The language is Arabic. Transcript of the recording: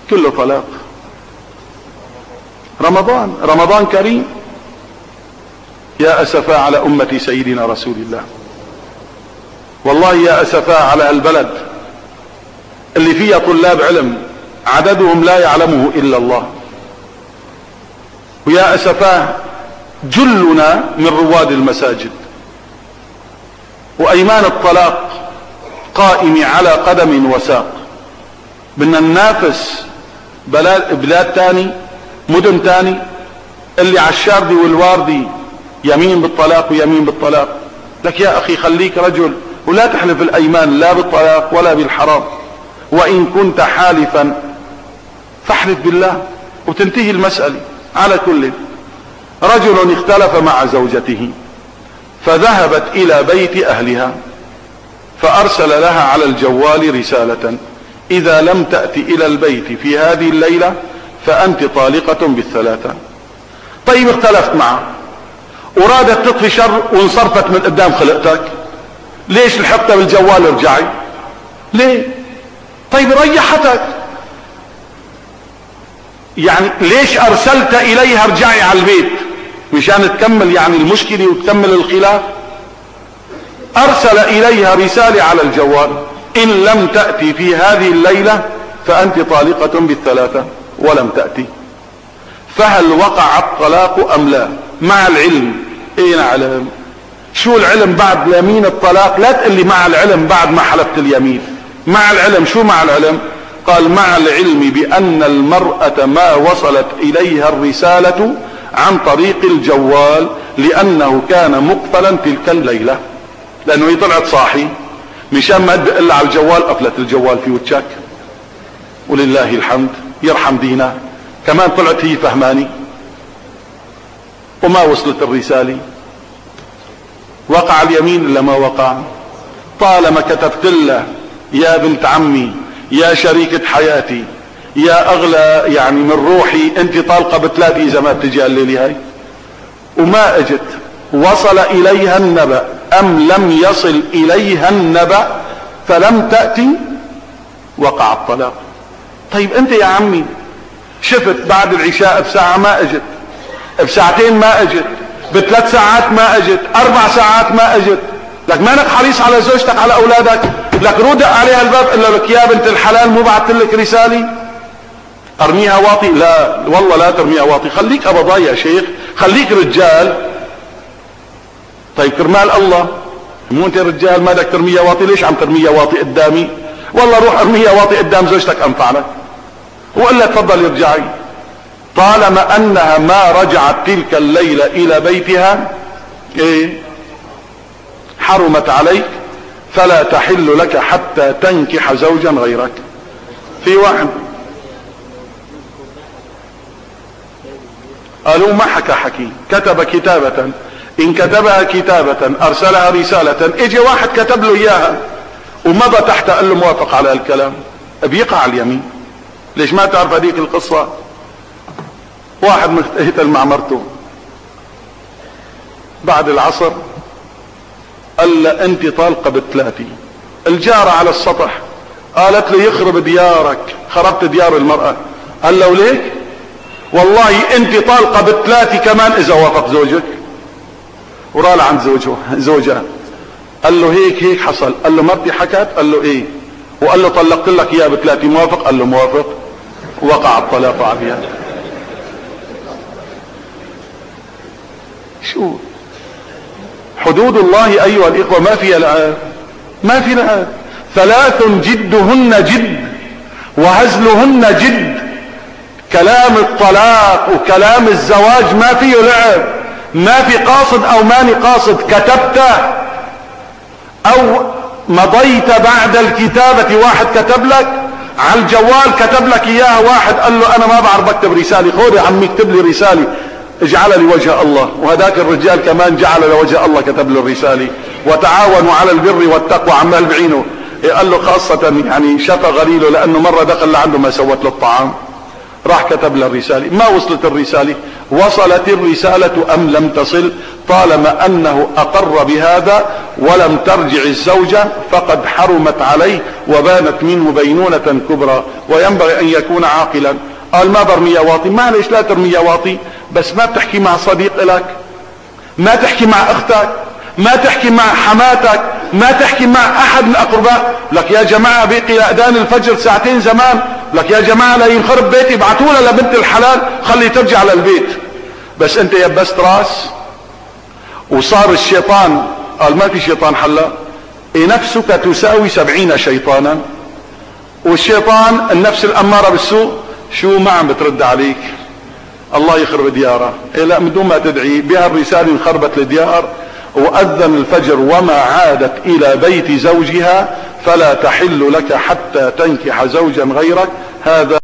كله طلاق. رمضان كريم. يا أسفا على أمة سيدنا رسول الله، والله يا أسفا على البلد اللي فيها طلاب علم عددهم لا يعلمه إلا الله، ويا أسفا جلنا من رواد المساجد، وأيمان الطلاق قائم على قدم وساق. بدنا ننافس بلاد تاني، مدن تاني، اللي على الشاردي والواردي يمين بالطلاق ويمين بالطلاق. لك يا أخي خليك رجل ولا تحلف الأيمان لا بالطلاق ولا بالحرام، وإن كنت حالفا فاحلف بالله وتنتهي المسألة. على كل، رجل اختلف مع زوجته فذهبت إلى بيت أهلها فأرسل لها على الجوال رسالة: إذا لم تأتي إلى البيت في هذه الليلة فأنت طالقة بالثلاثة. طيب اختلفت معه ورادت تطفي شر وانصرفت من قدام خلقتك، ليش لحقتها بالجوال ارجعي؟ ليه؟ طيب ريحتك، يعني ليش ارسلت اليها ارجعي على البيت؟ مشان تكمل يعني المشكلة وتكمل الخلاف. ارسل اليها رسالة على الجوال: ان لم تأتي في هذه الليلة فانت طالقة بالثلاثة، ولم تأتي. فهل وقع الطلاق ام لا؟ مع العلم. ايه نعلم؟ شو العلم بعد يمين الطلاق؟ لا تقل لي مع العلم بعد ما حلفت اليمين. مع العلم. شو مع العلم؟ قال: مع العلم بأن المرأة ما وصلت إليها الرسالة عن طريق الجوال، لأنه كان مقفلا تلك الليلة، لأنه هي طلعت صاحي، مشان ما تدق إلا على الجوال قفلت الجوال في وجهك. ولله الحمد، يرحم دينا، كمان طلعت هي فهماني وما وصلت الرسالة. وقع اليمين إلا ما وقع؟ طالما كتبت له: يا بنت عمي، يا شريكة حياتي، يا أغلى يعني من روحي، أنت طالقة بثلاثة إذا ما بتجي الليلة هاي، وما أجت، وصل إليها النبأ أم لم يصل إليها النبأ فلم تأتي، وقع الطلاق. طيب أنت يا عمي شفت بعد العشاء بساعة ما أجت، بساعتين ما أجت، ب3 ساعات ما أجت، 4 ساعات ما أجت، لك مانك حريص على زوجتك على أولادك؟ لك رودق عليها الباب إلا لك: يا بنت الحلال مو بعت لك رسالة؟ أرميها واطي؟ لا والله لا ترميها واطي، خليك أبضاي يا شيخ، خليك رجال. طيب كرمال الله، مو انت رجال ما بدك ترميها واطي؟ ليش عم ترميها واطي قدامي؟ والله روح ارميها واطي قدام زوجتك أنفع لك، وإلا تفضل ارجعي. طالما أنها ما رجعت تلك الليلة إلى بيتها، إيه؟ حرمت عليك، فلا تحل لك حتى تنكح زوجا غيرك. في واحد قالوا ما حكي، كتب كتابة، إن كتبها كتابة أرسلها رسالة، اجي واحد كتب له إياها ومضى تحت قال له موافق على الكلام، بيقع اليمين. ليش ما تعرف هذيك القصة؟ واحد مختهتل مع مرته بعد العصر، قال له: أنت طالقة ب3. الجارة على السطح قالت له: يخرب ديارك، خربت ديار المرأة. قال له: ليك؟ والله أنت طالقة ب3 كمان إذا وافق زوجك. ورال عند زوجها قال له: هيك حصل. قال له: مرتي حكت؟ قال له: إيه. وقال له: طلقت لك إياه ب3، موافق؟ قال له: موافق. وقع الطلاق عليها. شو حدود الله أيها الإخوة؟ ما فيها لعاب، ما في لعاب. 3 جدهن جد وهزلهن جد. كلام الطلاق وكلام الزواج ما فيه لعب، ما في قاصد أو ماني قاصد. كتبت أو مضيت بعد الكتابة، واحد كتب لك على الجوال، كتب لك إياها واحد قال له: أنا ما بعرف بكتب رسالة، خذ يا عمي اكتب لي رسالة اجعل لوجه الله. وهذاك الرجال كمان جعل لوجه الله، كتب له الرسالة: وتعاونوا على البر والتقوى، عمال بعينه. قال له خاصة يعني شفى غليله، لأنه مرة دخل لعنده ما سوت له الطعام، راح كتب له الرسالة، ما وصلت الرسالة. وصلت الرسالة أم لم تصل. طالما أنه أقر بهذا ولم ترجع الزوجة فقد حرمت عليه وبانت منه بينونة كبرى، وينبغي أن يكون عاقلا. قال ما برمي يا واطي، معلش لا ترمي يا واطي، بس ما بتحكي مع صديق لك، ما تحكي مع اختك، ما تحكي مع حماتك، ما تحكي مع احد من اقرباء. لك يا جماعة بقي لأذان الفجر ساعتين زمان، لك يا جماعة لا ينخرب بيتي، ابعتونا لبنت الحلال خلي ترجع للبيت. بس انت يبست راس وصار الشيطان. قال ما في شيطان حلا، نفسك تساوي 70 شيطانا، والشيطان النفس الأمارة بالسوء شو ما عم بترد عليك، الله يخرب دياره. لا من دون ما تدعي بها الرسالة انخربت الديار. وأذن الفجر وما عادت إلى بيت زوجها فلا تحل لك حتى تنكح زوجا غيرك. هذا